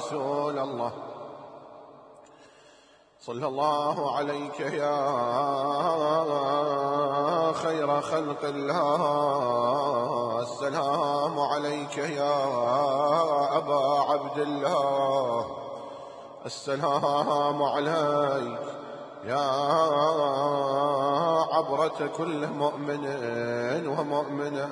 رسول الله. صلى الله عليك يا خير خلق الله. السلام عليك يا أبا عبد الله. السلام عليك يا عبرة كل مؤمن ومؤمنة.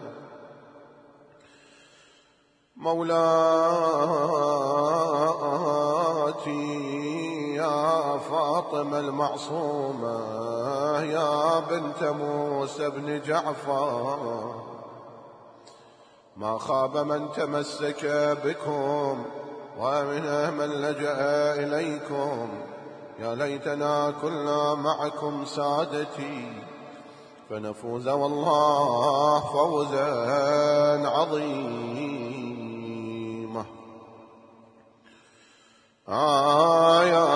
مولاتي يا فاطمة المعصومة يا بنت موسى بن جعفر، ما خاب من تمسك بكم ومن من لجأ إليكم. يا ليتنا كنا معكم سادتي فنفوز والله فوزا عظيما. يا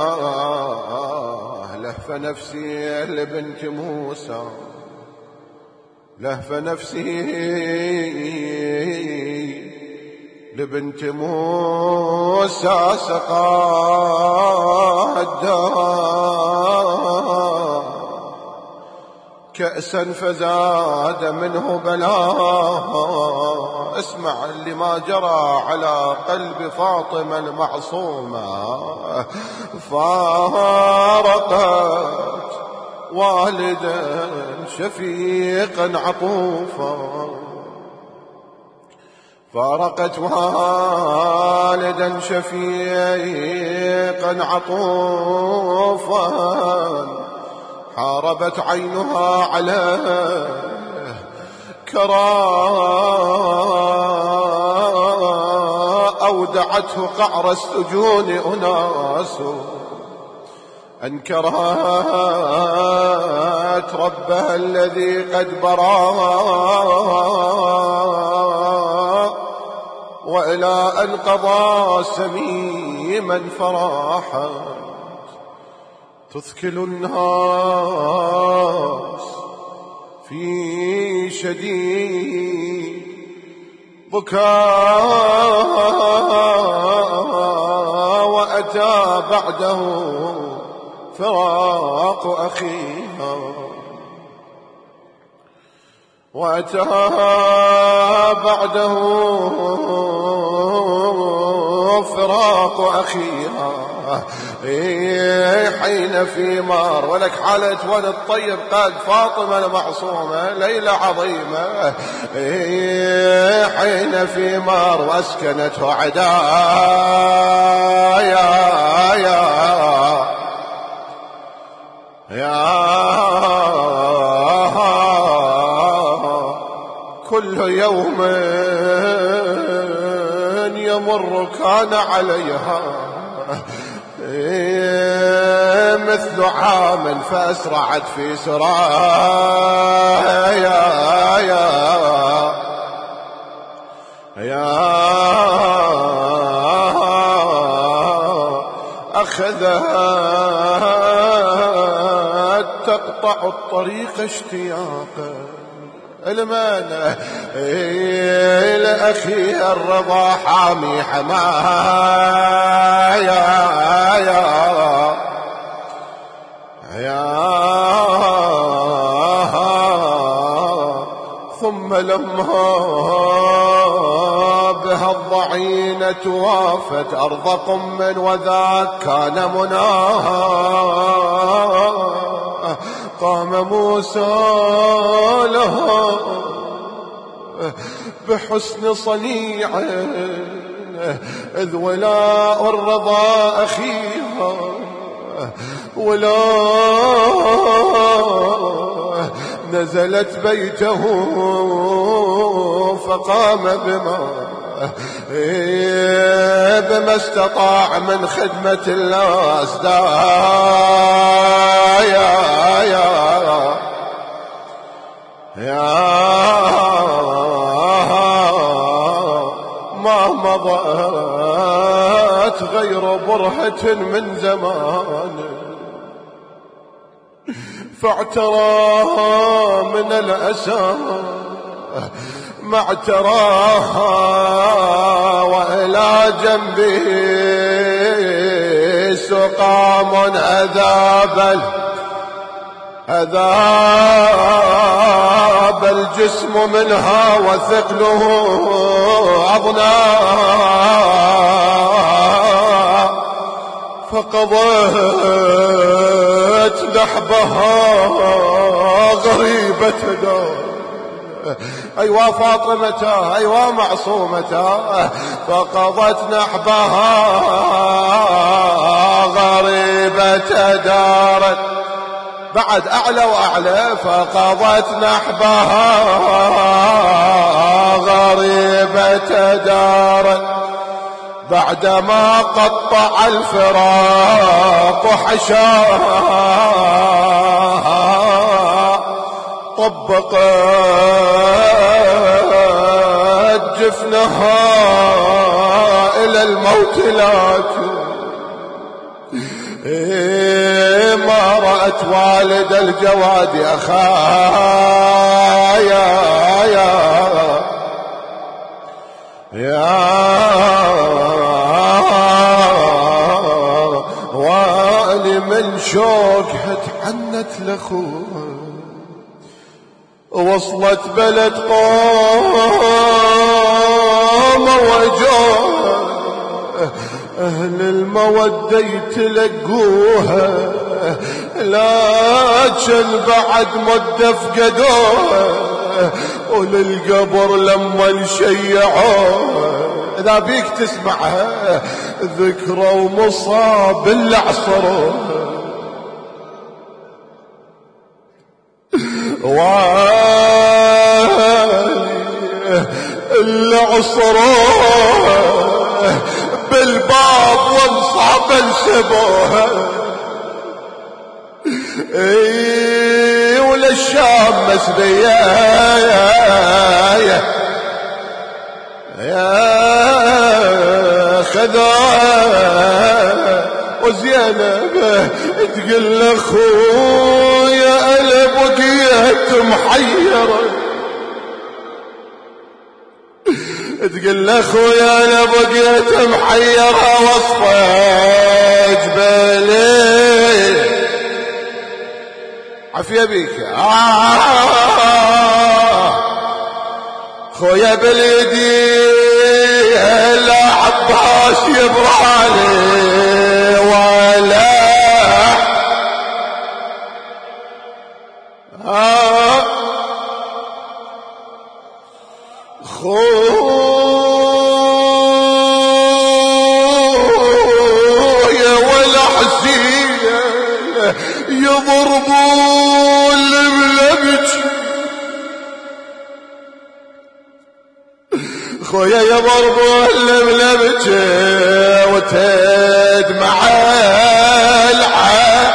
لهف نفسي لبنت موسى، لهف نفسي لبنت موسى سقاها الدار كأسا فزاد منه بلاها. اسمع لما جرى على قلب فاطمة المعصومة. فارقت والدا شفيقا عطوفا، فارقت والدا شفيقا عطوفا، حاربت عينها عليه أودعته قعر السجون أناس، أنكرت ربها الذي قد برا، وإلى أن قضى سميما فراحا. تثكل الناس في شديد بكاء، وأتى بعده فراق أخيها، وأتى بعده فراق أخيها. حين في مار ولك حالة ولد الطيب قد فاطمة المعصومة ليلة عظيمة. حين في مار واسكنته عدايا يا كل يوم يمر كان عليها مثل عام، فأسرعت في سرايا أخذت تقطع الطريق اشتياقا المانة لأخيها الرضا حامي حمايا ثم لما بها الضعينة وافت أرض قم وذاك كان مناها، قام موسى لها بحسن صنيع إذ ولاء الرضا أخيها ولا نزلت بيته فقام بما استطاع من خدمة الأصداء ما مضت غير برهة من زمان، فاعترى من الأسى معتراها وإلى جنبه سقام أذاب الجسم منها وثقله أضنى فقضت نحبها غريبة دار. أيوا فاطمة أيوا معصومة فقضت نحبها غريبة دار. بعد أعلى وأعلى فقضت نحبها غريبة دار. بعدما قطع الفراق حشاها طبقت جفنها إلى الموت لكن ما رأت والد الجواد أخايا والي من شوقها تحنت لأخوها وصلت بلد قوم وجوه أهل المودة يتلقوها لكن بعد مدة فقدوها وللقبر لما نشيعوها إذا بيك تسمعها ذكرى ومصاب اللي عصروها اللي عصروها بالباب وانصعب انسبوها وللشام مسبية خذوها وزينب تقول لاخويا انا بقيت محيرة تقول لاخويا انا بقيت محيرة وصفة جبالي عافية بيك خويا باليدي لا عباس يبرالي ولا خويا ولا حسين يضربون الملبج خويا يضربون الملبج وتدمع العين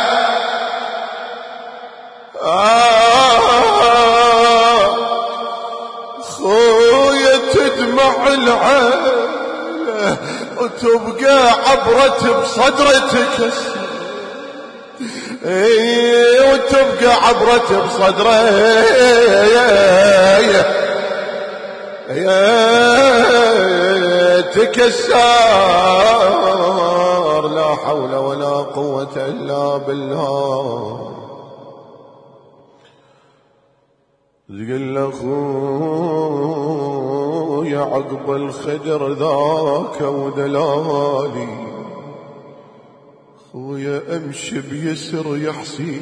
خويا تدمع العين وتبقى عبرة بصدرتك وتبقى عبرة بصدرتك السار. لا حول ولا قوة إلا بالله. تقول أخويا عقب الخدر ذاك ودلالي خويا امشي بيسر يحصي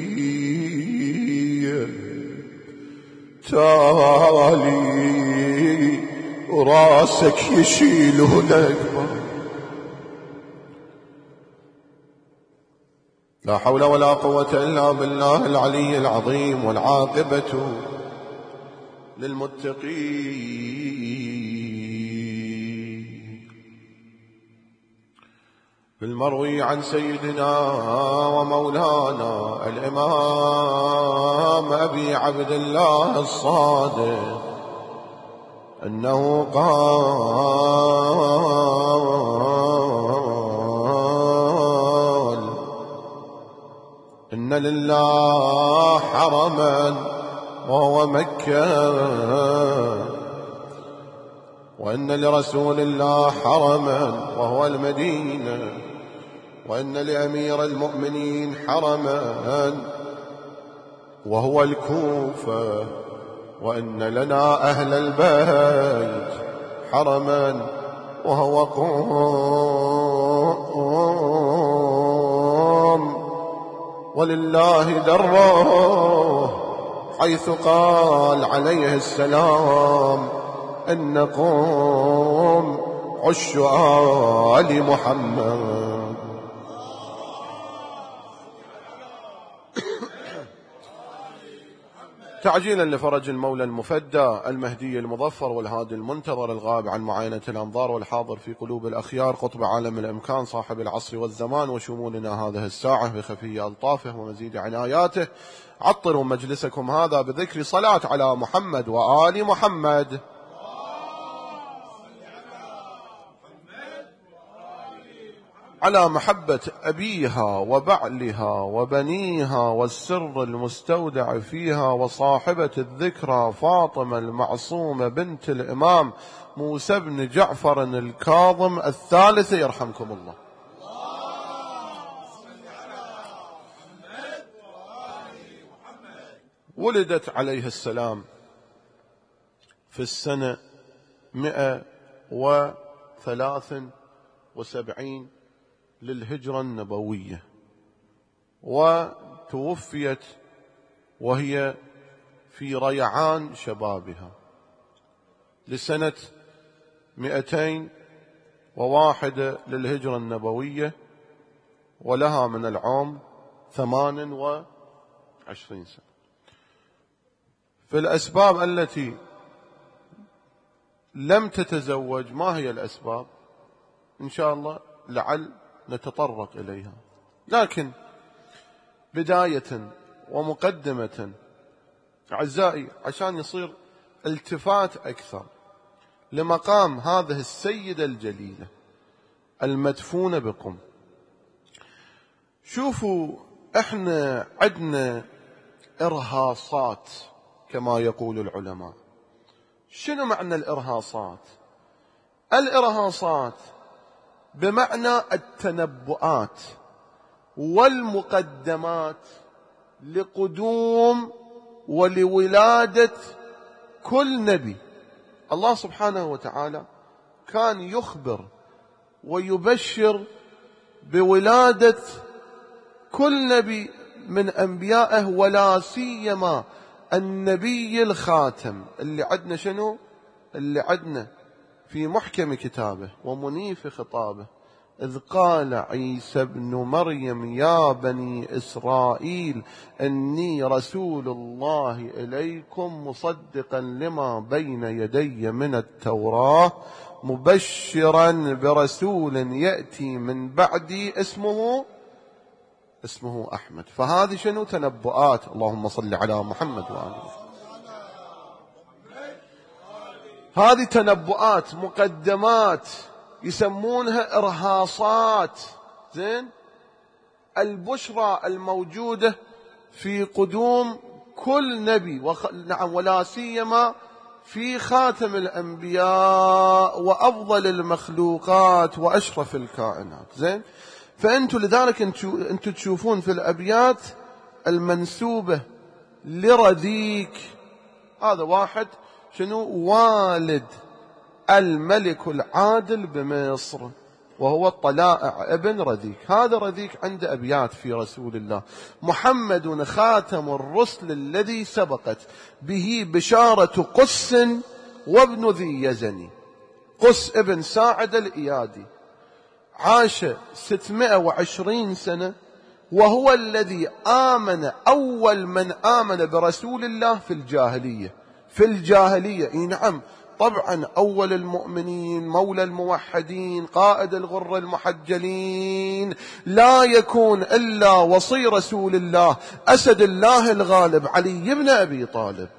تالي وراسك يشيله نكبة. لا حول ولا قوة إلا بالله العلي العظيم. والعاقبة للمتقين. بالمروي عن سيدنا ومولانا الإمام أبي عبد الله الصادق أنه قال: إن لله حرما وهو مكة وأن لرسول الله حرما وهو المدينة، وأن لأمير المؤمنين حرما وهو الكوفة، وأن لنا أهل البيت حرما وهو قوم، ولله دره حيث قال عليه السلام أن قوم عش آل محمد. تعجيلا لفرج المولى المفدى المهدي المظفر والهادي المنتظر الغائب عن معاينة الأنظار والحاضر في قلوب الأخيار قطب عالم الإمكان صاحب العصر والزمان وشمولنا هذه الساعة بخفي ألطافه ومزيد عناياته، عطروا مجلسكم هذا بذكر صلاة على محمد وآل محمد. على محبة أبيها وبعلها وبنيها والسر المستودع فيها وصاحبة الذكرى فاطمة المعصومة بنت الإمام موسى بن جعفر الكاظم الثالث يرحمكم الله. ولدت عليه السلام في السنة 173 للهجرة النبوية، وتوفيت وهي في ريعان شبابها لسنة 201 للهجرة النبوية، ولها من العمر 28 سنة. في الأسباب التي لم تتزوج، ما هي الأسباب؟ إن شاء الله لعل نتطرق إليها، لكن بداية ومقدمة أعزائي عشان يصير التفات أكثر لمقام هذه السيدة الجليلة المدفونة بقم. شوفوا، احنا عندنا إرهاصات كما يقول العلماء. شنو معنى الإرهاصات؟ الإرهاصات بمعنى التنبؤات والمقدمات لقدوم ولولادة كل نبي. الله سبحانه وتعالى كان يخبر ويبشر بولادة كل نبي من أنبيائه، ولا سيما النبي الخاتم اللي عدنا شنو؟ اللي عدنا في محكم كتابه ومنيف خطابه إذ قال عيسى ابن مريم يا بني إسرائيل إني رسول الله إليكم مصدقا لما بين يدي من التوراة مبشرا برسول يأتي من بعدي اسمه أحمد. فهذه شنو؟ تنبؤات. اللهم صل على محمد وآله. هذه تنبؤات، مقدمات، يسمونها إرهاصات. زين، البشرى الموجودة في قدوم كل نبي نعم، ولا سيما في خاتم الأنبياء وأفضل المخلوقات وأشرف الكائنات. زين، فأنتوا لذلك أنتوا تشوفون في الأبيات المنسوبة لرذيك، هذا واحد شنو؟ والد الملك العادل بمصر، وهو الطلائع ابن رذيك. هذا رذيك عنده أبيات في رسول الله: محمد خاتم الرسل الذي سبقت به بشارة قس وابن ذي يزني. قس ابن ساعد الإيادي عاش 620 سنة، وهو الذي آمن أول من آمن برسول الله في الجاهلية. في الجاهلية، نعم، طبعا أول المؤمنين، مولى الموحدين، قائد الغر المحجلين، لا يكون إلا وصي رسول الله أسد الله الغالب علي بن أبي طالب.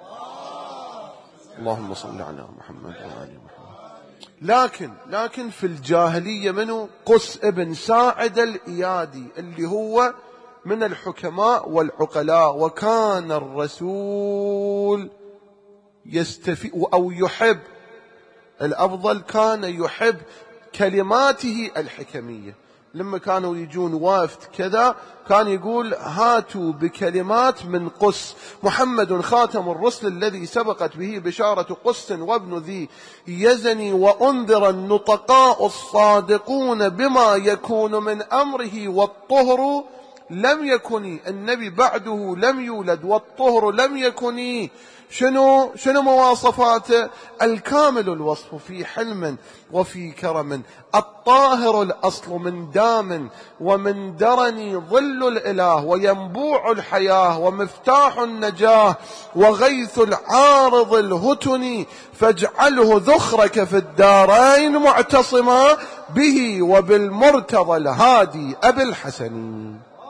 اللهم صل على محمد وآل محمد. لكن في الجاهلية منه؟ قس ابن ساعد الإيادي اللي هو من الحكماء والعقلاء، وكان الرسول يستفي أو يحب الأفضل كان يحب كلماته الحكمية. لما كانوا يجون وافد كذا كان يقول هاتوا بكلمات من قس، محمد خاتم الرسل الذي سبقت به بشارة قس وابن ذي يزني، وأنذر النطقاء الصادقون بما يكون من أمره، والطهر لم يكن، النبي بعده لم يولد والطهر لم يكن. شنو مواصفاته؟ الكامل الوصف في حلم وفي كرم، الطاهر الأصل من دام، ومن درني ظل الإله، وينبوع الحياة، ومفتاح النجاة، وغيث العارض الهتن، فاجعله ذخرك في الدارين معتصما به، وبالمرتضى الهادي أبي الحسن.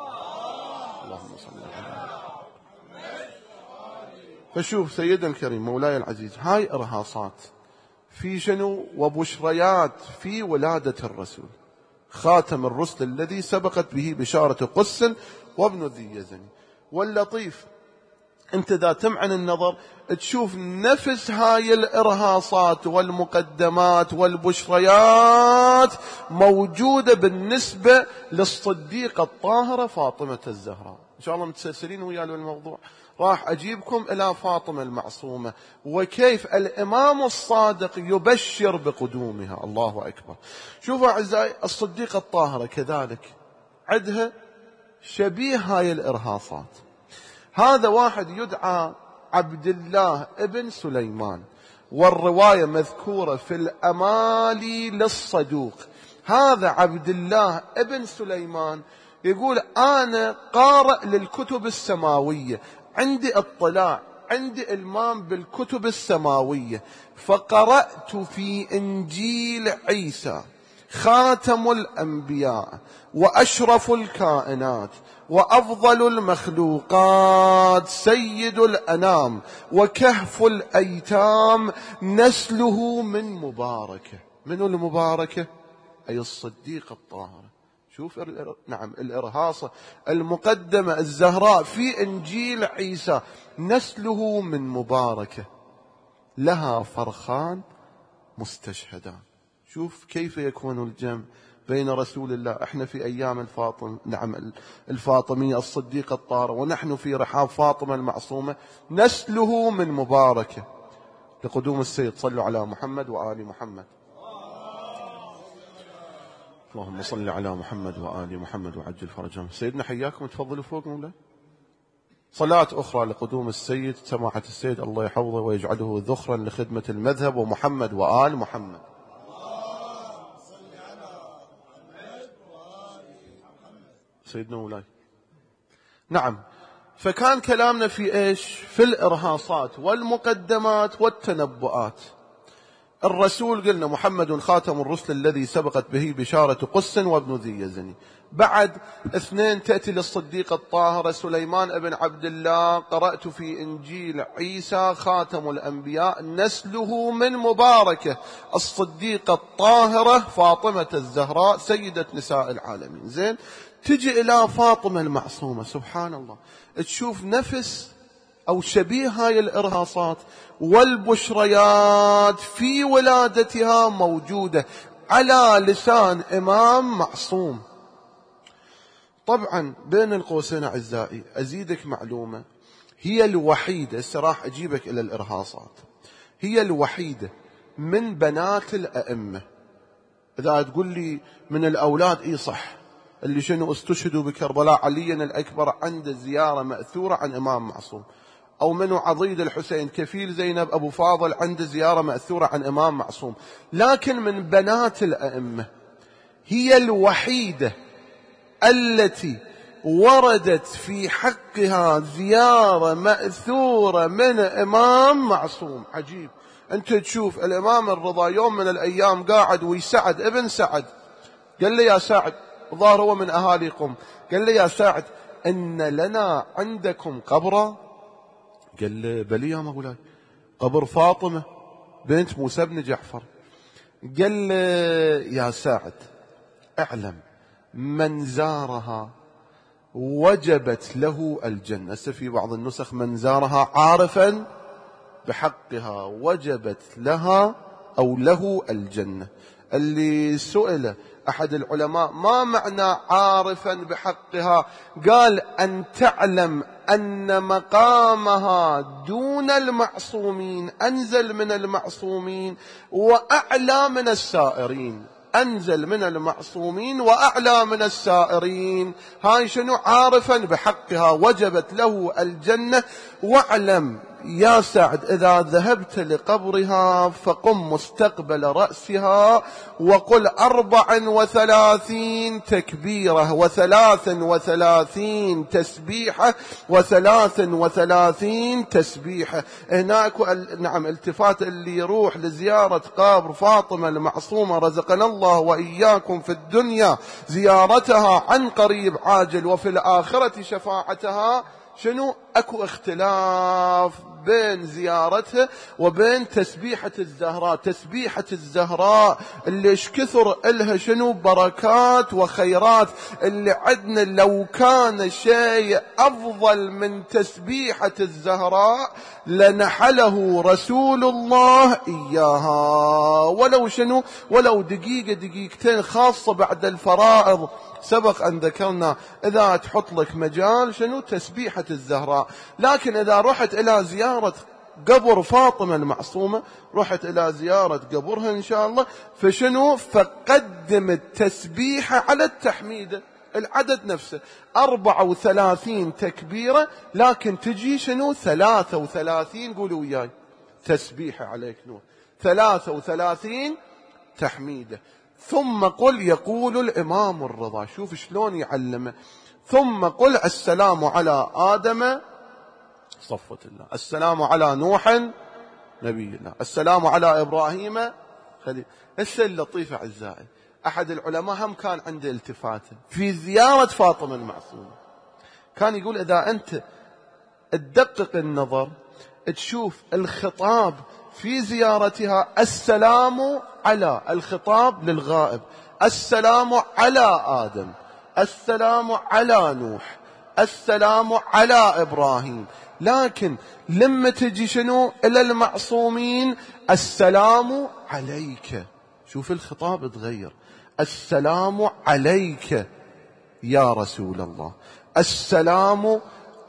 فشوف سيدنا الكريم مولاي العزيز، هاي إرهاصات في شنو؟ وبشريات في ولادة الرسول خاتم الرسل الذي سبقت به بشارة قس وابن ذي يزني. واللطيف انت ذا تمعن النظر تشوف نفس هاي الإرهاصات والمقدمات والبشريات موجودة بالنسبة للصديقة الطاهرة فاطمة الزهراء. إن شاء الله متسلسلين ويا الموضوع، راح أجيبكم إلى فاطمة المعصومة وكيف الإمام الصادق يبشر بقدومها. الله أكبر. شوفوا أعزائي، الصديقة الطاهرة كذلك عندها شبيه هاي الإرهاصات. هذا واحد يدعى عبد الله ابن سليمان، والرواية مذكورة في الأمالي للصدوق. هذا عبد الله ابن سليمان يقول أنا قارئ للكتب السماوية، عندي اطلاع، عندي إلمام بالكتب السماوية، فقرأت في إنجيل عيسى خاتم الأنبياء وأشرف الكائنات وأفضل المخلوقات سيد الأنام وكهف الأيتام نسله من مباركة. من المباركة؟ أي الصديقة الطاهرة. شوف نعم الإرهاصة المقدمة الزهراء في إنجيل عيسى، نسله من مباركة لها فرخان مستشهدان. شوف كيف يكون الجمع بين رسول الله، احنا في أيام الفاطمية الصديقة الطاهرة، ونحن في رحاب فاطمة المعصومة، نسله من مباركة لقدوم السيد. صلوا على محمد وآل محمد. اللهم صل على محمد وآل محمد وعجل فرجهم. سيدنا حياكم، تفضلوا فوق مولاي. صلاة أخرى لقدوم السيد سماحة السيد الله يحفظه ويجعله ذخرا لخدمة المذهب ومحمد وآل محمد. سيدنا مولاي. نعم، فكان كلامنا في إيش؟ في الإرهاصات والمقدمات والتنبؤات. الرسول قلنا محمد خاتم الرسل الذي سبقت به بشارة قس وابن ذي يزني. بعد اثنين تأتي للصديقة الطاهرة سليمان ابن عبد الله، قرأت في إنجيل عيسى خاتم الأنبياء نسله من مباركة الصديقة الطاهرة فاطمة الزهراء سيدة نساء العالمين. زين، تجي إلى فاطمة المعصومة، سبحان الله، تشوف نفس أو شبيه هاي الإرهاصات والبشريات في ولادتها موجودة على لسان إمام معصوم. طبعا بين القوسين أعزائي أزيدك معلومة، هي الوحيدة، راح أجيبك إلى الإرهاصات، هي الوحيدة من بنات الأئمة. إذا تقول لي من الأولاد إيه صح، اللي شنو استشهدوا بكربلاء، عليا الأكبر عنده زيارة مأثورة عن إمام معصوم، أو منو عضيد الحسين كفيل زينب أبو فاضل عنده زيارة مأثورة عن إمام معصوم. لكن من بنات الأئمة هي الوحيدة التي وردت في حقها زيارة مأثورة من إمام معصوم. عجيب، أنت تشوف الإمام الرضا يوم من الأيام قاعد ويسعد ابن سعد، قال لي يا سعد، ظاهر هو من أهالي قم، قال لي يا سعد إن لنا عندكم قبرا؟ قال لي بلي يا مولاي، قبر فاطمة بنت موسى بن جعفر. قال لي يا سعد اعلم من زارها وجبت له الجنة. في بعض النسخ من زارها عارفا بحقها وجبت لها أو له الجنة. اللي سئل أحد العلماء ما معنى عارفا بحقها، قال أن تعلم أن مقامها دون المعصومين، أنزل من المعصومين وأعلى من السائرين، أنزل من المعصومين وأعلى من السائرين. هاي شنو؟ عارفا بحقها وجبت له الجنة. واعلم يا سعد إذا ذهبت لقبرها فقم مستقبل رأسها وقل 34 تكبيرة و33 تسبيحة و33 تسبيحة. هناك نعم التفات اللي يروح لزيارة قبر فاطمة المعصومة رزقنا الله وإياكم في الدنيا زيارتها عن قريب عاجل وفي الآخرة شفاعتها، شنو؟ أكو اختلاف بين زيارتها وبين تسبيحة الزهراء. تسبيحة الزهراء اللي ايش كثر إلها شنو بركات وخيرات، اللي عندنا لو كان شيء أفضل من تسبيحة الزهراء لنحله رسول الله إياها، ولو شنو، ولو دقيقة دقيقتين، خاصة بعد الفرائض. سبق أن ذكرنا إذا تحط لك مجال شنو تسبيحة الزهراء. لكن إذا رحت إلى زيارة قبر فاطمة المعصومة، رحت إلى زيارة قبرها إن شاء الله، فشنو؟ فقدم التسبيحة على التحميدة. العدد نفسه 34 تكبيرة، لكن تجي شنو 33، قولوا وياي تسبيحة عليك نور، 33 تحميدة. ثم قل، يقول الإمام الرضا، شوف شلون يعلمه، ثم قل السلام على آدم صفوة الله، السلام على نوح نبي الله، السلام على إبراهيم خليل. هسه اللطيفة أعزائي، أحد العلماء هم كان عنده التفاته في زيارة فاطمة المعصومة، كان يقول إذا أنت تدقق النظر تشوف الخطاب في زيارتها السلام على، الخطاب للغائب، السلام على آدم، السلام على نوح، السلام على إبراهيم. لكن لما تجي شنو إلى المعصومين، السلام عليك، شوف الخطاب تغير، السلام عليك يا رسول الله، السلام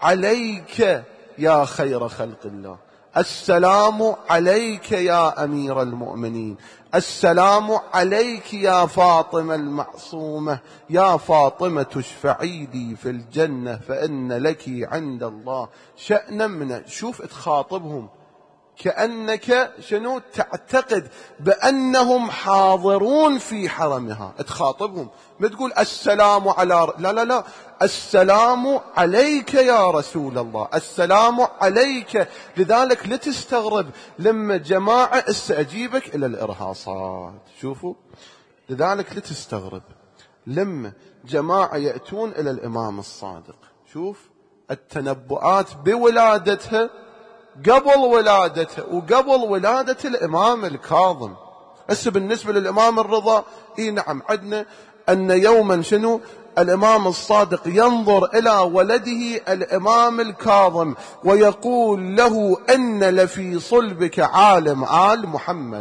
عليك يا خير خلق الله، السلام عليك يا أمير المؤمنين، السلام عليك يا فاطمة المعصومة، يا فاطمة اشفعي لي في الجنة فإن لك عند الله شأنا من. شوف تخاطبهم كأنك شنو تعتقد بأنهم حاضرون في حرمها، تخاطبهم ما تقول السلام على، لا لا لا، السلام عليك يا رسول الله، السلام عليك. لذلك لا تستغرب لما جماعة استأجيبك إلى الإرهاصات، شوفوا، لذلك لا تستغرب لما جماعة يأتون إلى الإمام الصادق، شوف التنبؤات بولادتها قبل ولادته وقبل ولادة الإمام الكاظم. هسه بالنسبة للإمام الرضا، نعم عدنا أن يوما شنو الإمام الصادق ينظر إلى ولده الإمام الكاظم ويقول له أن لفي صلبك عالم آل محمد.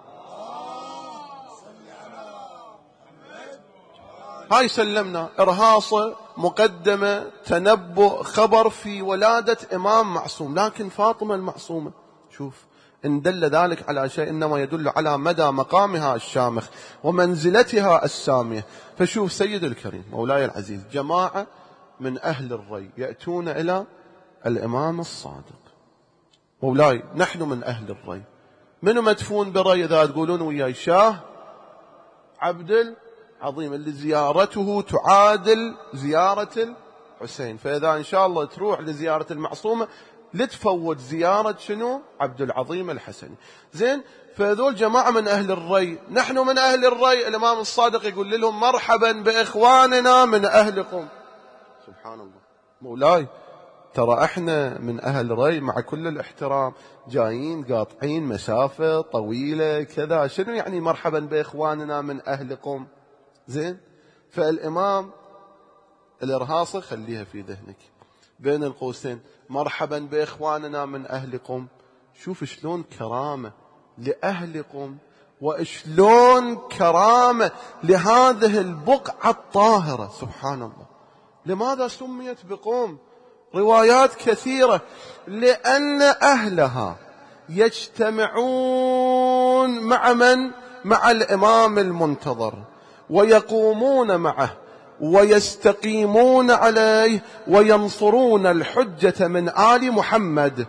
هاي سلمنا إرهاصة مقدمة تنبؤ خبر في ولادة إمام معصوم. لكن فاطمة المعصومة شوف إن دل ذلك على شيء إنما يدل على مدى مقامها الشامخ ومنزلتها السامية. فشوف سيد الكريم مولاي العزيز، جماعة من أهل الري يأتون إلى الإمام الصادق، مولاي نحن من أهل الري، منو مدفون بري إذا تقولون وياي؟ شاه عبد عظيم اللي زيارته تعادل زيارة الحسين. فإذا إن شاء الله تروح لزيارة المعصومة لتفوت زيارة شنو عبد العظيم الحسني. زين، فذول جماعة من أهل الري، نحن من أهل الري. الإمام الصادق يقول لهم مرحبا بإخواننا من أهلكم. سبحان الله مولاي، ترى احنا من أهل الري مع كل الاحترام جايين قاطعين مسافة طويلة كذا، شنو يعني مرحبا بإخواننا من أهلكم؟ زين، فالإمام الإرهاصة خليها في ذهنك بين القوسين، مرحبا بإخواننا من أهلكم. شوف شلون كرامة لأهلكم وشلون كرامة لهذه البقعة الطاهرة. سبحان الله. لماذا سميت بقم؟ روايات كثيرة. لأن أهلها يجتمعون مع من؟ مع الإمام المنتظر، ويقومون معه ويستقيمون عليه وينصرون الحجة من آل محمد.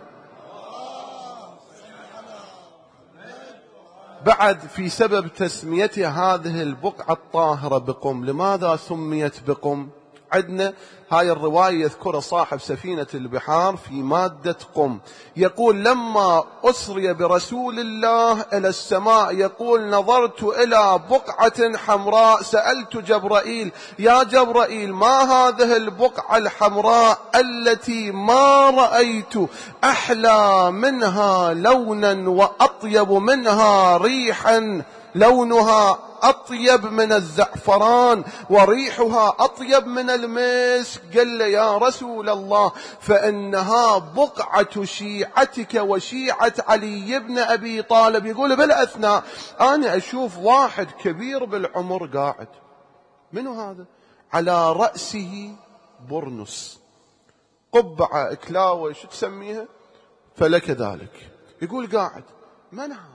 بعد في سبب تسمية هذه البقعة الطاهرة بقم، لماذا سميت بقم؟ عندنا هاي الرواية يذكر صاحب سفينة البحار في مادة قم، يقول لما أسري برسول الله إلى السماء، يقول نظرت إلى بقعة حمراء، سألت جبرائيل يا جبرائيل ما هذه البقعة الحمراء التي ما رأيت أحلى منها لونا وأطيب منها ريحا، لونها أطيب من الزعفران وريحها أطيب من المسك. قال لي يا رسول الله فإنها بقعة شيعتك وشيعة علي بن أبي طالب. يقول بالأثناء أنا أشوف واحد كبير بالعمر قاعد، منو هذا؟ على رأسه برنس، قبعة إكلاوة شو تسميها فلك ذلك. يقول قاعد، من هذا؟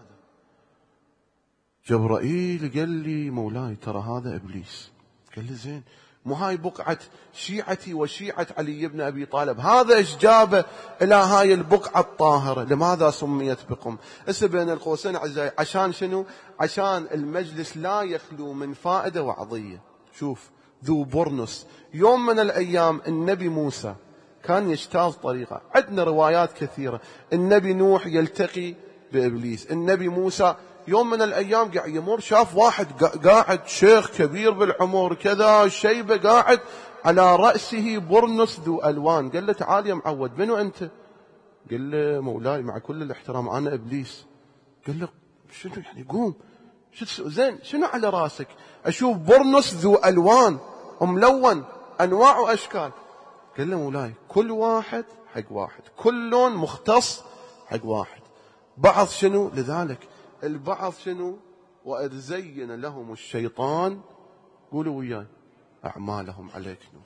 جبرائيل قال لي مولاي ترى هذا إبليس. قال لي زين، مو هاي بقعة شيعتي وشيعة علي بن أبي طالب، هذا إيش جابه إلى هاي البقعة الطاهرة؟ لماذا سميت بقم؟ هسه بين القوسين أعزائي عشان شنو؟ عشان المجلس لا يخلو من فائدة وعظية. شوف ذو برنس. يوم من الأيام النبي موسى كان يجتاز طريقة، عندنا روايات كثيرة. النبي نوح يلتقي بإبليس، النبي موسى يوم من الأيام قاعد يمر شاف واحد قاعد شيخ كبير بالعمر كذا شيبة قاعد على رأسه برنس ذو ألوان. قال له تعال يا معود منو أنت؟ قال له مولاي مع كل الاحترام أنا إبليس. قال له شنو يعني قوم زين شنو على رأسك؟ أشوف برنس ذو ألوان وملون أنواع وأشكال. قال له مولاي كل واحد حق واحد، كل لون مختص حق واحد. بعض شنو لذلك البعض شنو؟ وإذ زين لهم الشيطان، قولوا وياي، أعمالهم عليك نور.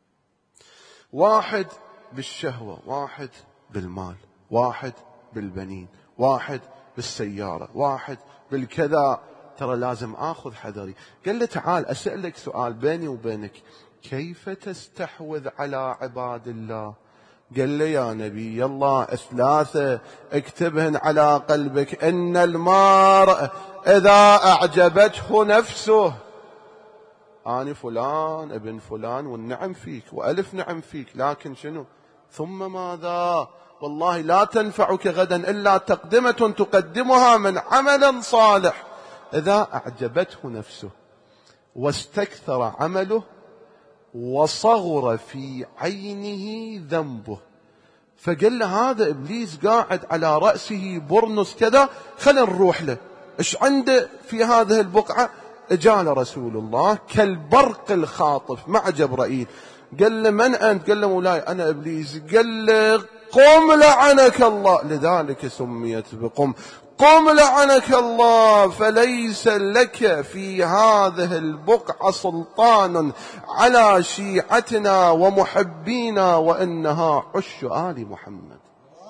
واحد بالشهوة، واحد بالمال، واحد بالبنين، واحد بالسيارة، واحد بالكذا. ترى لازم آخذ حذري. قال له تعال أسألك سؤال بيني وبينك، كيف تستحوذ على عباد الله؟ قال لي يا نبي الله ثلاثة اكتبهن على قلبك، إن المرء إذا أعجبته نفسه، أنا فلان ابن فلان والنعم فيك وألف نعم فيك، لكن شنو ثم ماذا؟ والله لا تنفعك غدا إلا تقدمة تقدمها من عمل صالح. إذا أعجبته نفسه واستكثر عمله وصغر في عينه ذنبه. فقال له هذا إبليس قاعد على رأسه برنس كذا، خلينا نروح له، إيش عنده في هذه البقعة؟ جاء رسول الله كالبرق الخاطف مع جبرائيل. قال له من أنت؟ قال له مولاي أنا إبليس. قال له قم لعنك الله. لذلك سميت بقم، قم لعنك الله، فليس لك في هذه البقعة سلطان على شيعتنا ومحبينا، وإنها عش آل محمد.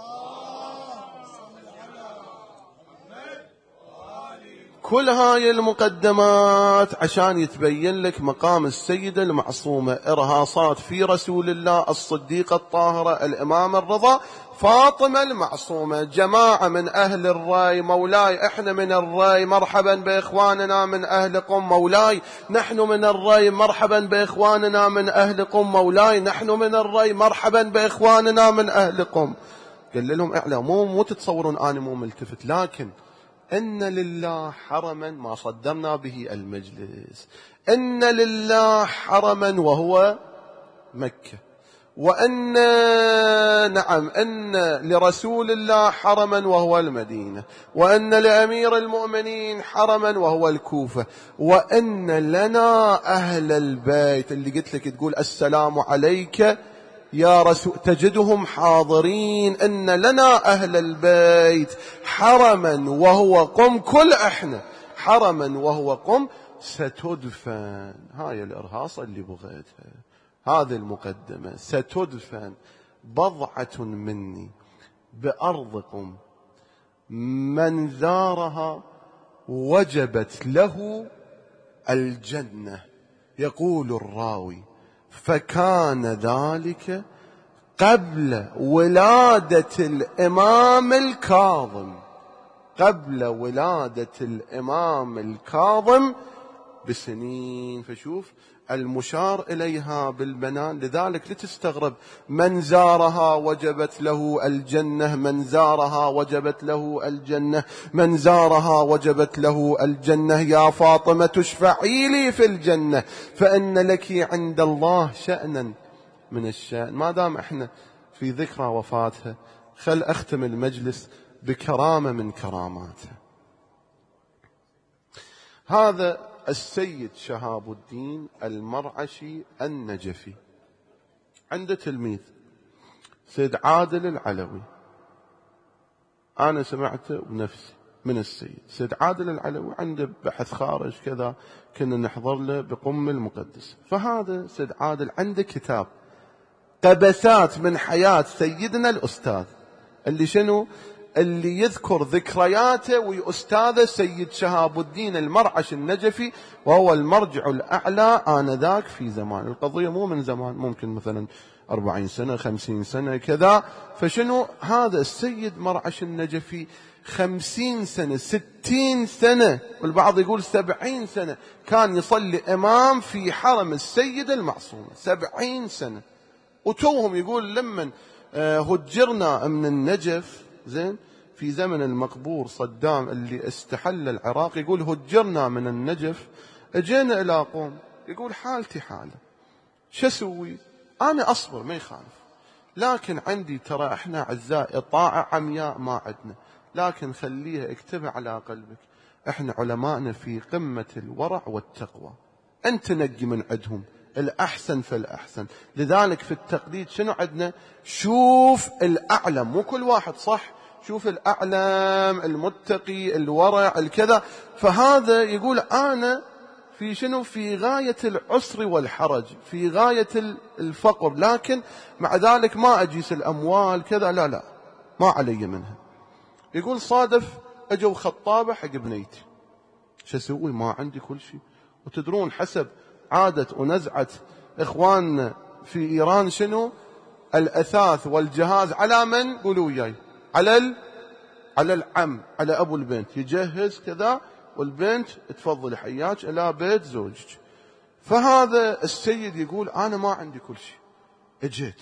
كل هاي المقدمات عشان يتبين لك مقام السيدة المعصومة، إرهاصات في رسول الله، الصديقة الطاهرة، الإمام الرضا، فاطمة المعصومة. جماعة من أهل الري، مولاي إحنا من الري، مرحبا بإخواننا من أهل قم. مولاي نحن من الري، مرحبا بإخواننا من أهل قم. مولاي نحن من الري، مرحبا بإخواننا من أهل قم. قال لهم اعلموا مو تتصورون أنا مو ملتفت، لكن إن لله حرما ما صدمنا به المجلس، إن لله حرما وهو مكة، وأن نعم إن لرسول الله حرما وهو المدينة، وأن لأمير المؤمنين حرما وهو الكوفة، وأن لنا أهل البيت اللي قلت لك تقول السلام عليك يا رسول تجدهم حاضرين، إن لنا أهل البيت حرما وهو قم. كل إحنا حرما وهو قم ستدفن. هاي الإرهاصة اللي بغيتها، هذه المقدمة. ستدفن بضعة مني بأرض قم، من زارها وجبت له الجنة. يقول الراوي: فكان ذلك قبل ولادة الإمام الكاظم، قبل ولادة الإمام الكاظم بسنين. فشوف المشار إليها بالبنان، لذلك لتستغرب: من زارها وجبت له الجنة، من زارها وجبت له الجنة، من زارها وجبت له الجنة. يا فاطمة اشفعي لي في الجنة فإن لك عند الله شأنا من الشأن. ما دام احنا في ذكرى وفاتها، خل أختم المجلس بكرامة من كراماتها. هذا السيد شهاب الدين المرعشي النجفي عنده تلميذ سيد عادل العلوي. أنا سمعته بنفسي من السيد سيد عادل العلوي، عنده بحث خارج كذا، كنا نحضر له بقم المقدس. فهذا سيد عادل عنده كتاب قبسات من حياة سيدنا الأستاذ، اللي شنو؟ اللي يذكر ذكرياته وأستاذه سيد شهاب الدين المرعشي النجفي، وهو المرجع الأعلى آنذاك في زمان. القضية مو من زمان، ممكن مثلا 40 سنة 50 سنة كذا. فشنو هذا السيد مرعشي النجفي 50 سنة 60 سنة، والبعض يقول 70 سنة كان يصلي إمام في حرم السيد المعصوم. 70 سنة. وتوهم يقول لمن هجرنا من النجف، زين، في زمن المقبور صدام اللي استحل العراق، يقول هجرنا من النجف اجينا الى قوم. يقول حالتي حاله، شو اسوي؟ انا اصبر ما يخالف، لكن عندي ترى احنا اعزائي طاعة عمياء ما عندنا، لكن خليها اكتبها على قلبك، احنا علماءنا في قمة الورع والتقوى، انت نقي من عندهم الأحسن فالأحسن. لذلك في التقليد شنو عندنا؟ شوف الأعلم، مو كل واحد صح، شوف الأعلم المتقي الورع الكذا. فهذا يقول أنا في شنو؟ في غاية العسر والحرج، في غاية الفقر، لكن مع ذلك ما أجيس الأموال كذا، لا لا ما علي منها. يقول صادف أجوا خطابة حق بنيتي، شو أسوي؟ ما عندي كل شيء. وتدرون حسب عادة ونزعة إخواننا في إيران شنو؟ الأثاث والجهاز على من؟ قولوا وياي، على العم، على أبو البنت، يجهز كذا والبنت تفضل حياك إلى بيت زوجك. فهذا السيد يقول أنا ما عندي كل شيء، اجيت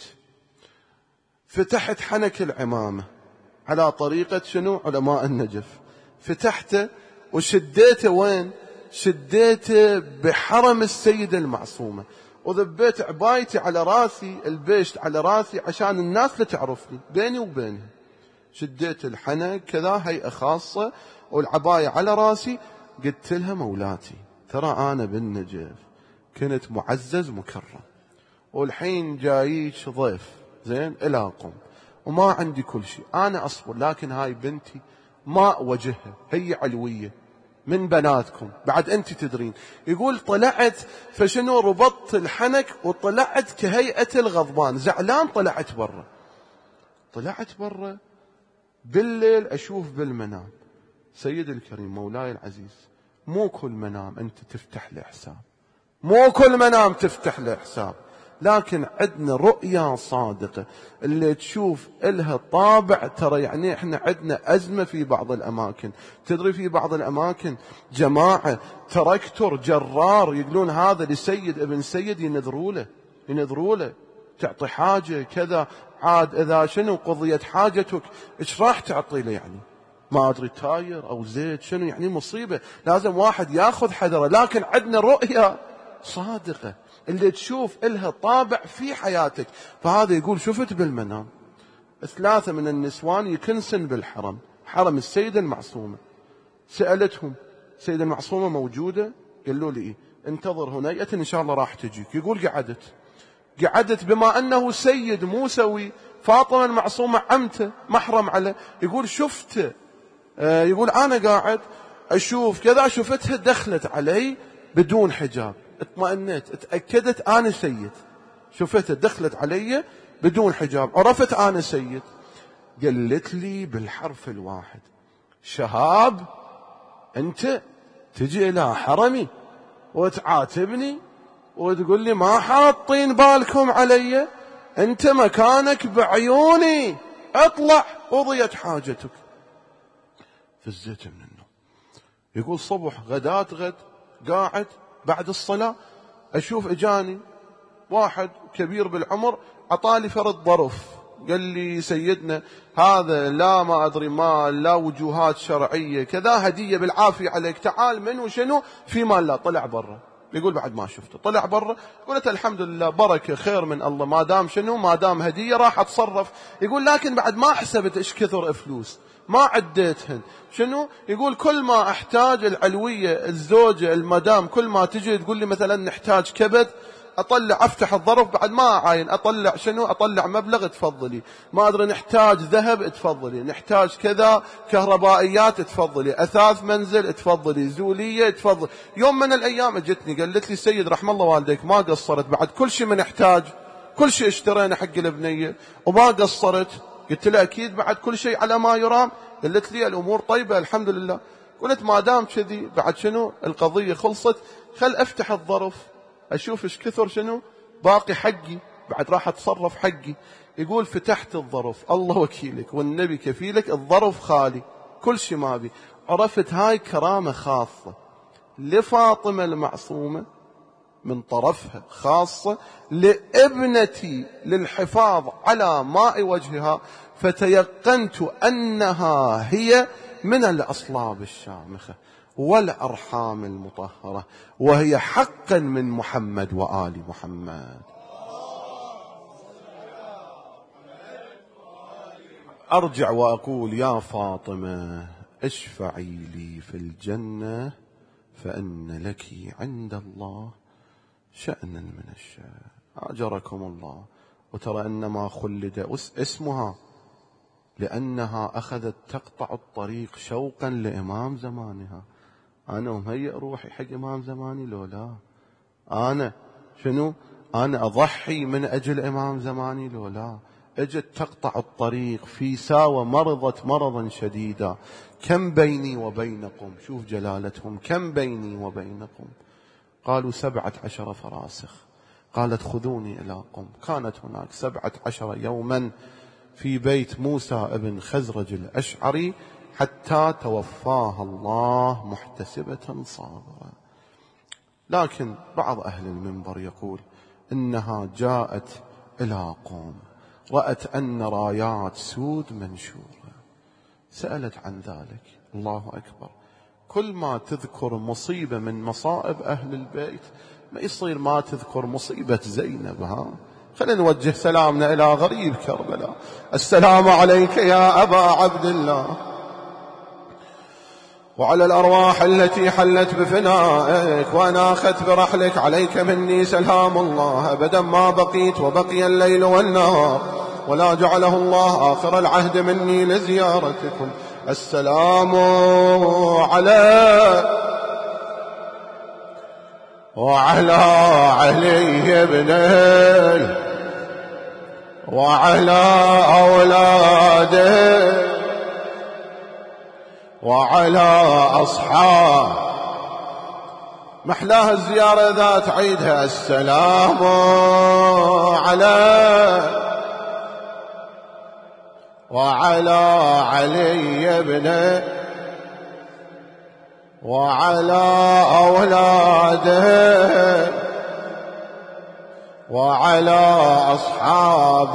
فتحت حنك العمامة على طريقة شنو؟ علماء النجف. فتحته وشديته وين؟ شديته بحرم السيدة المعصومة، وذبيت عبايتي على راسي، البيشت على راسي عشان الناس لا تعرفني بيني وبينها. شديت الحنك كذا هيئة خاصة والعباية على راسي. قلت لها مولاتي ترى أنا بالنجف كنت معزز مكرم، والحين جاييش ضيف زين إلى قم وما عندي كل شيء، أنا أصبر، لكن هاي بنتي ما وجهها، هي علوية من بناتكم بعد أنت تدرين. يقول طلعت فشنو؟ ربطت الحنك وطلعت كهيئة الغضبان، زعلان. طلعت برا بالليل أشوف بالمنام سيد الكريم مولاي العزيز، مو كل منام أنت تفتح له حساب، مو كل منام تفتح له حساب، لكن عندنا رؤيا صادقة اللي تشوف إلها طابع. ترى يعني إحنا عندنا أزمة في بعض الأماكن، تدري في بعض الأماكن جماعة تركتر جرار يقولون هذا لسيد ابن سيد، ينذروا له تعطي حاجة كذا، عاد إذا شنو قضيت حاجتك إيش راح تعطي له؟ يعني ما أدري تاير أو زيت شنو، يعني مصيبة، لازم واحد ياخذ حذره. لكن عندنا رؤيا صادقة اللي تشوف إلها طابع في حياتك. فهذا يقول شفت بالمنام 3 من النسوان يكنسن بالحرم، حرم السيدة المعصومة. سألتهم السيدة المعصومة موجودة؟ قالوا لي إيه، انتظر هنا إن شاء الله راح تجيك. يقول قعدت بما أنه سيد موسوي، فاطمة المعصومة عمته محرم عليه. يقول شفته، يقول أنا قاعد أشوف كذا، شفتها دخلت علي بدون حجاب، اطمأنيت، اتأكدت أنا سيد. شفتها دخلت علي بدون حجاب، عرفت أنا سيد. قالت لي بالحرف الواحد: شهاب، أنت تجي إلى حرمي وتعاتبني وتقول لي ما حاطين بالكم علي، أنت مكانك بعيوني، اطلع قضيت حاجتك. فزيت من النوم. يقول صبح غدات غد قاعد بعد الصلاة أشوف إجاني واحد كبير بالعمر عطالي فرد ظرف، قال لي سيدنا هذا لا ما أدري مال لا وجوهات شرعية كذا، هدية بالعافية عليك، تعال من وشنو في مال. لا طلع برا. يقول بعد ما شفته طلع برا، قلت الحمد لله بركة خير من الله، ما دام شنو ما دام هدية راح أتصرف. يقول لكن بعد ما حسبت إيش كثر فلوس، ما عديتهن شنو. يقول كل ما أحتاج العلوية الزوجة المدام كل ما تجي تقول لي مثلا نحتاج كبد، أطلع أفتح الظرف بعد ما أعاين أطلع شنو، أطلع مبلغ تفضلي، ما أدري نحتاج ذهب تفضلي، نحتاج كذا كهربائيات تفضلي، أثاث منزل تفضلي، زولية تفضلي. يوم من الأيام جتني قالت لي سيد رحم الله والديك ما قصرت، بعد كل شيء من نحتاج كل شيء اشترينا حق البنية وما قصرت. قلت لها أكيد بعد كل شيء على ما يرام. قالت لي الأمور طيبة الحمد لله. قلت ما دام كذي بعد شنو القضية خلصت، خل أفتح الظرف أشوف إيش كثر شنو باقي حقي، بعد راح أتصرف حقي. يقول فتحت الظرف، الله وكيلك والنبي كفيلك الظرف خالي كل شيء ما بي. عرفت هاي كرامة خاصة لفاطمة المعصومة من طرفها، خاصة لابنتي للحفاظ على ماء وجهها، فتيقنت أنها هي من الأصلاب الشامخة والأرحام المطهرة، وهي حقا من محمد وآل محمد. أرجع وأقول يا فاطمة اشفعي لي في الجنة فإن لك عند الله شأنا من الشأن. أجركم الله. وترى أنما خلد اسمها لأنها أخذت تقطع الطريق شوقا لإمام زمانها. أنا مهيئ روحي حق إمام زماني لو لا؟ أنا شنو؟ أنا أضحي من أجل إمام زماني لو لا؟ اجت تقطع الطريق في ساوة مرضت مرضا شديدا. كم بيني وبينكم، شوف جلالتهم، كم بيني وبينكم؟ قالوا 17 فراسخ. قالت خذوني إلى قم. كانت هناك 17 يوما في بيت موسى ابن خزرج الأشعري حتى توفاها الله محتسبة صابرة. لكن بعض أهل المنبر يقول إنها جاءت إلى قوم رأت أن رايات سود منشورة، سألت عن ذلك. الله أكبر. كل ما تذكر مصيبة من مصائب أهل البيت ما يصير ما تذكر مصيبة زينب. ها خلينا نوجه سلامنا إلى غريب كربلاء. السلام عليك يا أبا عبد الله وعلى الأرواح التي حلت بفنائك وأناخت برحلك، عليك مني سلام الله أبدا ما بقيت وبقي الليل والنهار، ولا جعله الله آخر العهد مني لزيارتكم. السلام عليك وعلى علي بني وعلى أولاده وعلى أصحاب. محلاها الزيارة ذات عيدها. السلام عليك وعلى علي بني وعلى أولاده وعلى أصحاب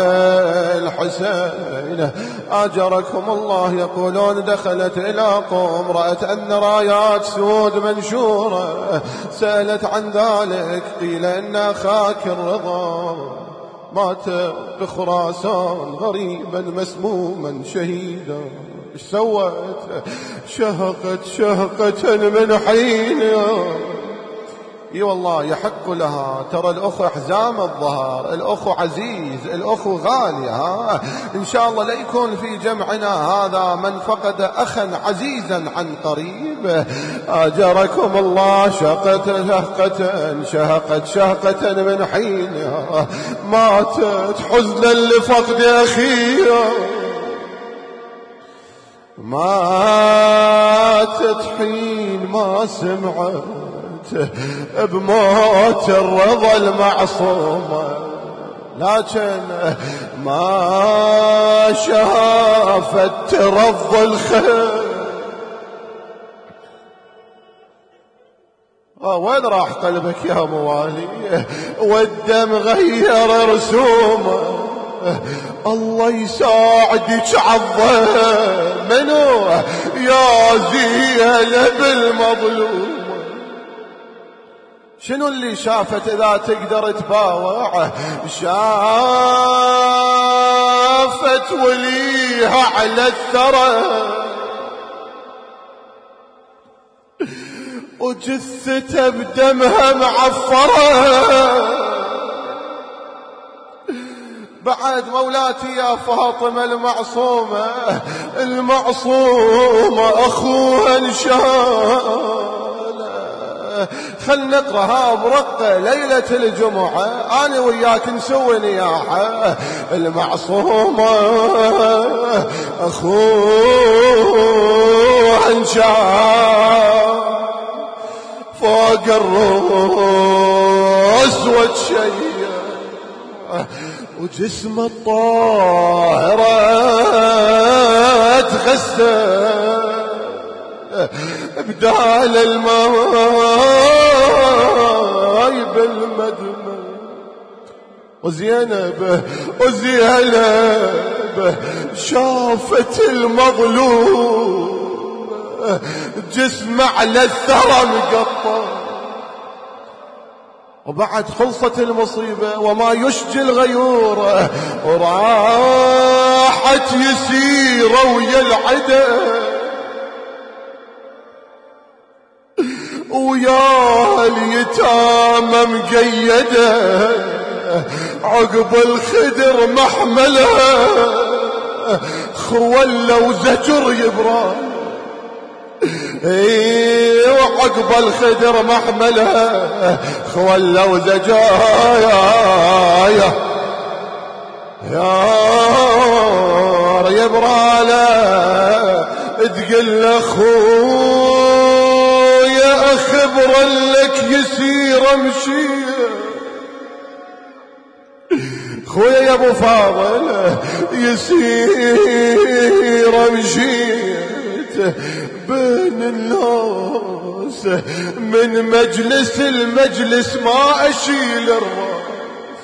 الحسين أجركم الله. يقولون دخلت إلى قوم رأت أن رايات سود منشورة، سألت عن ذلك، قيل إن أخاك الرضا مات بخراسان غريبا مسموما شهيدا. ايش سوت؟ شهقت شهقة من حين اي والله يحق لها. ترى الأخو حزام الظهر، الأخو عزيز، الأخو غالي. إن شاء الله لا يكون في جمعنا هذا من فقد أخا عزيزا عن قريب. أجركم الله. شهقت شهقة من حين ماتت حزنا لفقد أخيها، ماتت حين ما سمعت بموت الرضا المعصومة، لكن ما شافت ترضى الخير. وين راح قلبك يا موالي؟ والدم غير رسومه. الله يساعدك عالظهر منو يا زينب المظلوم. شنو اللي شافت إذا تقدر تباوع؟ شافت وليها على الثرى وجثته بدمها معفرة. بعد مولاتي يا فاطمة المعصومة، المعصومة أخوها انشال. خل نقرأها برقة ليلة الجمعة، أنا وياك نسوي نياحة. المعصومة أخوها انشال فوق الرؤوس والشيء، وجسم الطاهرة تغسل بدال الماء بالمدمى. وزينب شافت المظلوم جسم على الثرى مقطع. وبعد خلصت المصيبة وما يشجي الغيور، وراحت يسيرة ويا العدا ويا اليتامى مقيدة عقب الخدر محملها خوله وزجر يبران. وعقب الخدر محملها خوله وزجايا يا يبراله تقل اخويا اخبر لك يسير امشي. خويا يا ابو فاضل يسير مشيت بين الناس من مجلس المجلس ما اشيل الراس.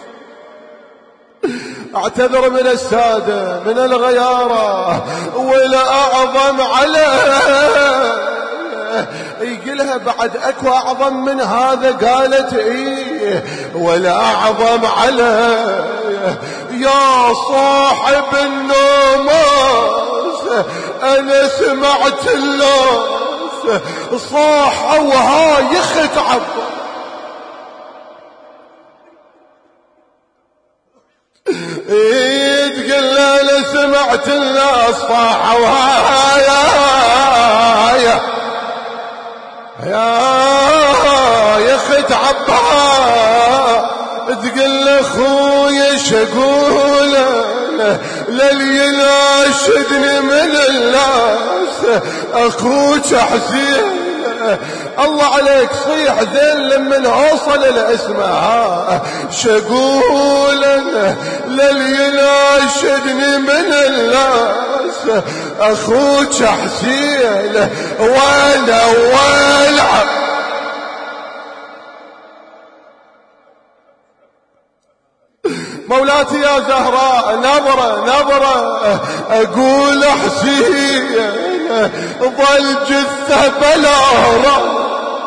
اعتذر من السادة من الغيارة ولا اعظم عليه. يقلها بعد اكو اعظم من هذا، قالت ايه ولا اعظم عليه يا صاحب النوماس. انا سمعت الناس صاح وهاي يخت عبا. تقول انا سمعت الناس صاح وهاي يا خت عبا. تقول اخويا شقول للي يناشدني من الناس اخوك حسين. الله عليك صيح زين لمن اوصل الاسماء. شقول للي يناشدني من الناس اخوك حسين. وانا والعب مولاتي يا زهراء نظرة اقول حسين ظل جثة بلا رأس.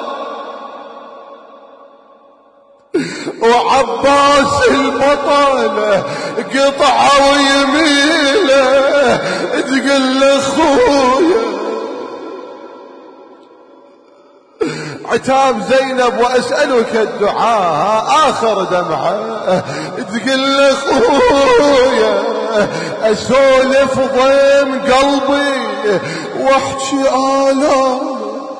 وعباس البطل قطعه ويميله تقول اخويا عتاب زينب وأسألك الدعاء آخر دمعة تقول أخويا أسولف ضيم قلبي واحكي آلام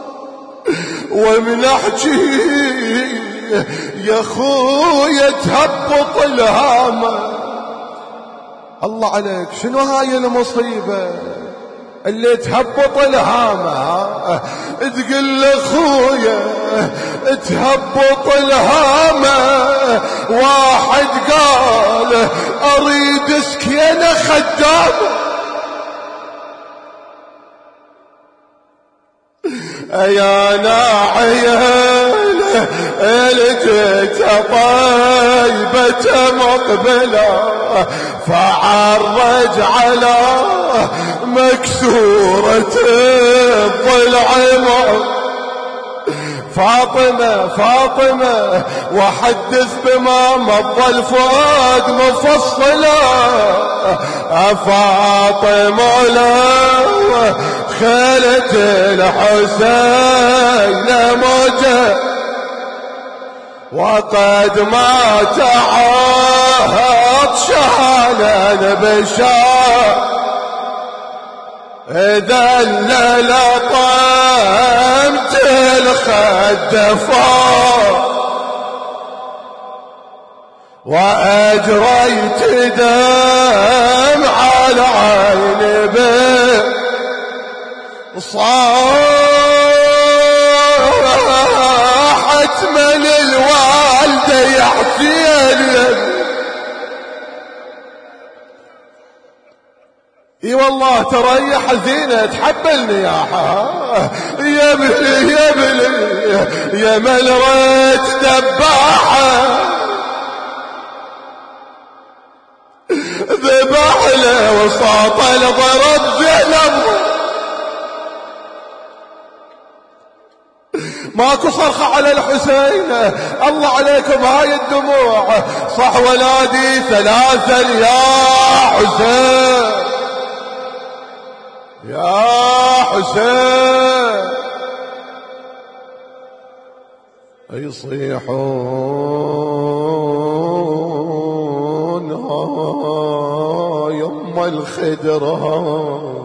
ومن احكي يا خويا تهبط الهامة. الله عليك شنو هاي المصيبة اللي تهبط الهامة؟ تقول اخويا تهبط الهامة واحد قال اريد سكينة خدامة. يا ناعيل الجيت طيبة مقبلة فعرج على مكسورة الضلع فاطمة وحدث بما مضى الفؤاد مفصلا فاطمة لا خالة الحسين موجة وقد ما تعاهد شهانا بشار إذا لطمت الخد فوق وأجريت دمع العين صاحت من الوالدة يا حسين. اي والله ترى هي حزينة تحبلني يا بلي يا بلي يا ملرت دباحة ذبح له وسط الضرب زينب ماكو صرخة على الحسين. الله عليكم هاي الدموع صح ولادي ثلاثا يا حسين يا حسين يصيحون يم الخدرة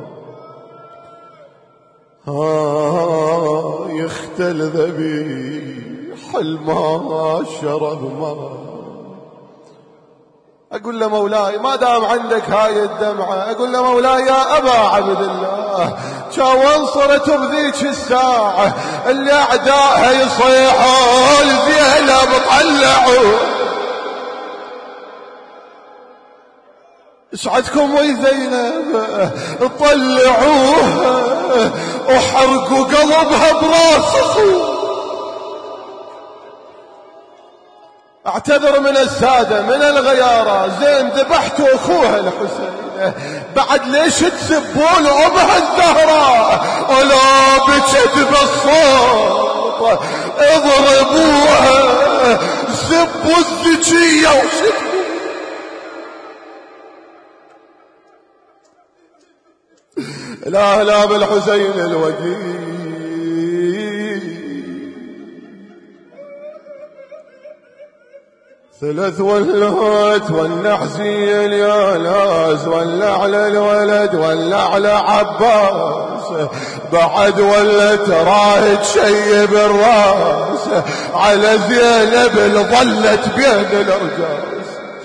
يختل ذبيح الماء شرب ماء. أقول له مولاي ما دام عندك هاي الدمعة أقول له مولاي يا أبا عبد الله كان انصرت بذيك الساعة اللي أعدائها يصيحون زينب طلعوا اسعدكم وي زينب طلعوها وحرقوا قلبها براس اخوه. اعتذر من السادة من الغيارة زين ذبحتوا اخوها الحسين بعد ليش تسبون امها الزهراء ولا بكذب الصوت اضربوها سبوا الزكية وسبوا لا بالحسين الوجيه ثلاث ولات والنحزين يا ناس ولا على الولد ولا على عباس بعد ولت راهد شيب الراس على زينب اللي ظلت بين الارجاس.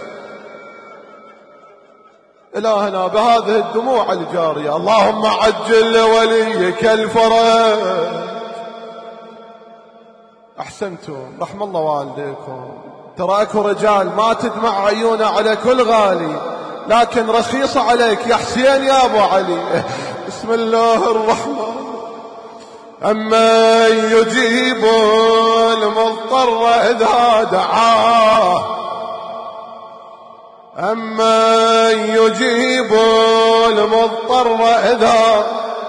إلهنا بهذه الدموع الجارية اللهم عجل لوليك الفرج. أحسنتم رحم الله والديكم. ترى اكو رجال ما تدمع عيونه على كل غالي لكن رخيصة عليك يا حسين يا ابو علي. بسم الله الرحمن أمن يجيب المضطر إذا دعاه أمن يجيب المضطر إذا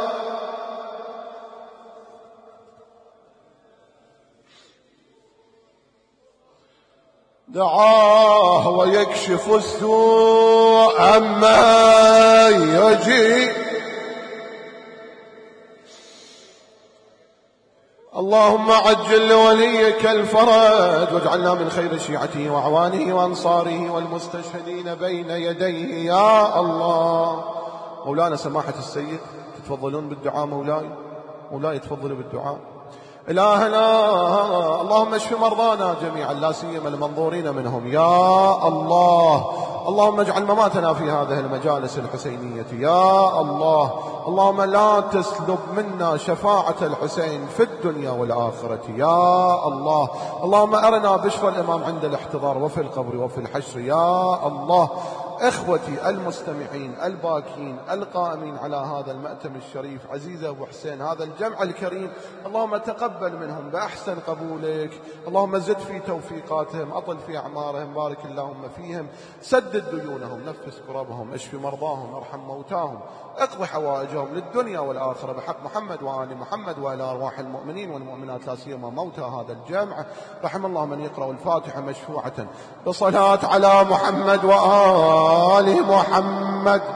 دعاه ويكشف السوء أما يجيب الله اللهم عجل لوليك الفرج واجعلنا من خير شيعته وأعوانه وأنصاره والمستشهدين بين يديه يا الله. مولانا سماحة السيد تتفضلون بالدعاء. مولاي تفضلوا بالدعاء. إلهنا اللهم اشف مرضانا جميعا لا سيما المنظورين منهم يا الله. اللهم اجعل مماتنا في هذه المجالس الحسينية يا الله. اللهم لا تسلب منا شفاعة الحسين في الدنيا والآخرة يا الله. اللهم أرنا بشرى الإمام عند الاحتضار وفي القبر وفي الحشر يا الله. إخوتي المستمعين الباكين القائمين على هذا المأتم الشريف، عزيز أبو حسين، هذا الجمع الكريم، اللهم تقبل منهم بأحسن قبولك. اللهم زد في توفيقاتهم، أطل في أعمارهم، بارك اللهم فيهم، سدد ديونهم، نفس كربهم، اشف مرضاهم، ارحم موتاهم، اقض حوائجهم للدنيا والآخرة بحق محمد وآل محمد وإلى أرواح المؤمنين والمؤمنات لا سيما موتى هذا الجمع. رحم الله من يقرأ الفاتحة مشفوعة بصلاة على محمد وآل محمد.